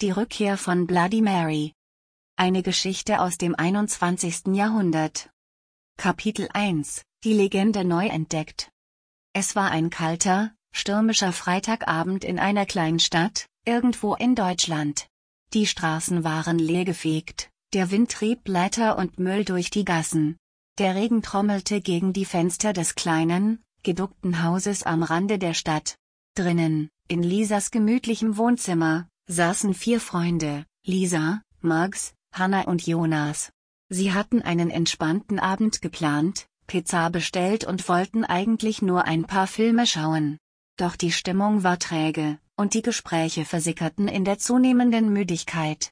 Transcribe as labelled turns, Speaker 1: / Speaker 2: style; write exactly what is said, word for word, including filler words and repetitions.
Speaker 1: Die Rückkehr von Bloody Mary. Eine Geschichte aus dem einundzwanzigsten Jahrhundert. Kapitel eins. Die Legende neu entdeckt. Es war ein kalter, stürmischer Freitagabend in einer Kleinstadt, irgendwo in Deutschland. Die Straßen waren leergefegt, der Wind trieb Blätter und Müll durch die Gassen. Der Regen trommelte gegen die Fenster des kleinen, geduckten Hauses am Rande der Stadt. Drinnen, in Lisas gemütlichem Wohnzimmer, saßen vier Freunde, Lisa, Max, Hannah und Jonas. Sie hatten einen entspannten Abend geplant, Pizza bestellt und wollten eigentlich nur ein paar Filme schauen. Doch die Stimmung war träge, und die Gespräche versickerten in der zunehmenden Müdigkeit.